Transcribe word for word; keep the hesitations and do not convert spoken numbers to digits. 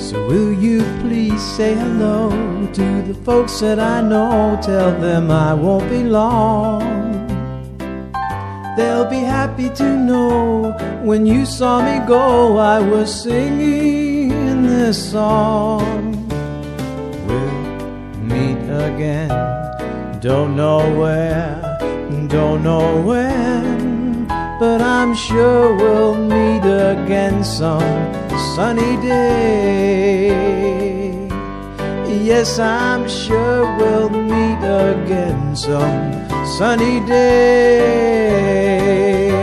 So will you please say hello to the folks that I know? Tell them I won't be long. They'll be happy to know when you saw me go, I was singing this song. We'll meet again, don't know where, don't know when, but I'm sure we'll meet again some sunny day. Yes, I'm sure we'll meet again some sunny day.